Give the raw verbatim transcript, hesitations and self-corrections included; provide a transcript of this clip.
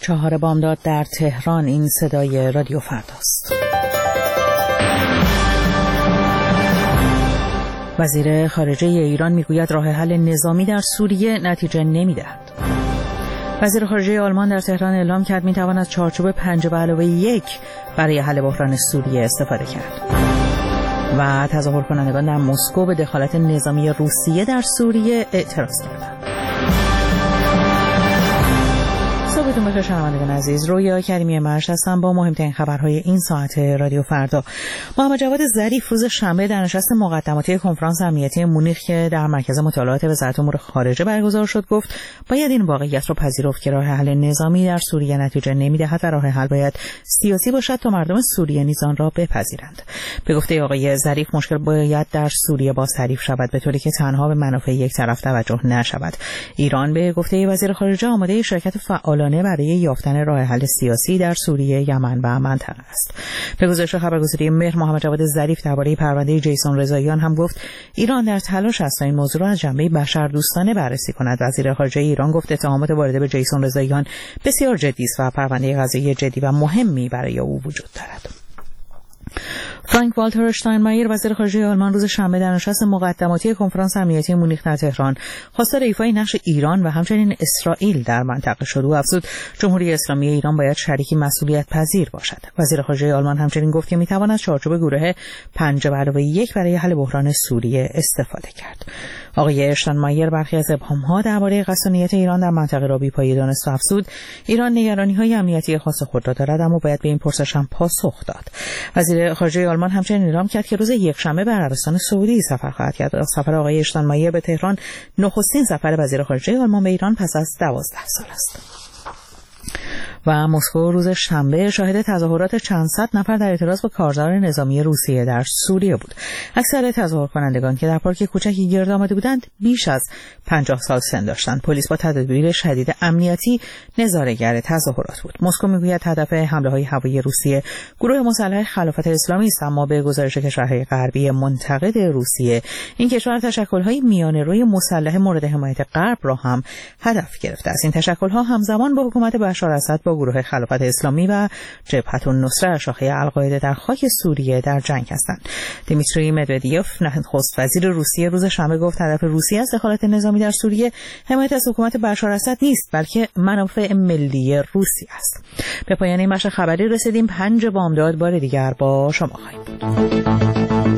چهار بامداد در تهران. این صدای رادیو فرداست. وزیر خارجه ایران میگوید راه حل نظامی در سوریه نتیجه نمیدهد. وزیر خارجه آلمان در تهران اعلام کرد میتواند از چارچوب پنج به علاوه یک برای حل بحران سوریه استفاده کرد. و تظاهر کنندگان در مسکو به دخالت نظامی روسیه در سوریه اعتراض کردند. صبحتون بخیر شنوندگان عزیز. رویا کریمی مرشد هستم با مهمترین خبرهای این ساعت رادیو فردا. محمد جواد ظریف روز شنبه در نشست مقدماتی کنفرانس امنیتی مونیخ که در مرکز مطالعات وزارت امور خارجه برگزار شد گفت باید این واقعیت رو پذیرفت که راه حل نظامی در سوریه نتیجه نمیدهد و راه حل باید سیاسی باشد تا مردم سوریه نیز آن را بپذیرند. به گفته آقای ظریف مشکل باید در سوریه باز تعریف شود به طوری که تنها به منافع یک طرف توجه نشود. ایران به گفته وزیر خارجه آماده شرکت فعالانه برای یافتن راه حل سیاسی در سوریه، یمن و منطقه است. به گزارش خبرگزاری مهر، محمد جواد ظریف درباره پرونده جیسون رضاییان هم گفت ایران در تلاش است تا این موضوع را از جنبه بشردوستانه بررسی کند. وزیر خارجه ایران گفت اتهامات وارده به جیسون رضاییان بسیار جدی است و پرونده قضایی جدی و مهمی برای او وجود دارد. فرانک والتر اشتاینمایر وزیر خارجه آلمان روز شنبه در نشست مقدماتی کنفرانس امنیتی مونیخ در تهران خواستار ایفای نقش ایران و همچنین اسرائیل در منطقه شد. او افزود جمهوری اسلامی ایران باید شریکی مسئولیت پذیر باشد. وزیر خارجه آلمان همچنین گفت که میتواند از چارچوب گروه پنج به علاوه یک برای حل بحران سوریه استفاده کرد. آقای اشتاینمایر برخی از ابهام‌ها درباره قصد و نیت ایران در منطقه را بی‌پایه دانست و افزود ایران نگرانی‌های امنیتی خاص خود را دارد اما باید به این پرسش هم پاسخ داد. وزیر خارجه آلمان همچنین اعلام کرد که روز یکشنبه به عربستان سعودی سفر خواهد کرد. سفر آقای اشتاینمایر به تهران نخستین سفر وزیر خارجه آلمان به ایران پس از دوازده سال است. و مسکو روز شنبه شاهد تظاهرات چند صد نفر در اعتراض به کارزار نظامی روسیه در سوریه بود. اکثر تظاهر کنندگان که در پارک کوچکی گرد آمده بودند بیش از پنجاه سال سن داشتند. پلیس با تدابیر شدید امنیتی نظاره‌گر تظاهرات بود. مسکو میگوید هدف حمله‌های هوایی روسیه گروه مسلح خلافت اسلامی است، اما به گزارش کشورهای غربی منتقد روسیه این کشور تشکل‌های میانه‌روی مسلح مورد حمایت غرب را هم هدف گرفته است. این تشکل‌ها همزمان با حکومت بشار اسد با گروه خلافت اسلامی و جبهت النصره شاخه القاعده در خاک سوریه در جنگ هستند. دیمیتری مدودیف نخست وزیر روسیه روز شنبه گفت هدف روسیه از دخالت نظامی در سوریه حمایت از حکومت بشار اسد نیست بلکه منافع ملی روسیه است. به پایان این بخش خبری رسیدیم. پنج بامداد بار دیگر با شما خواهیم بود.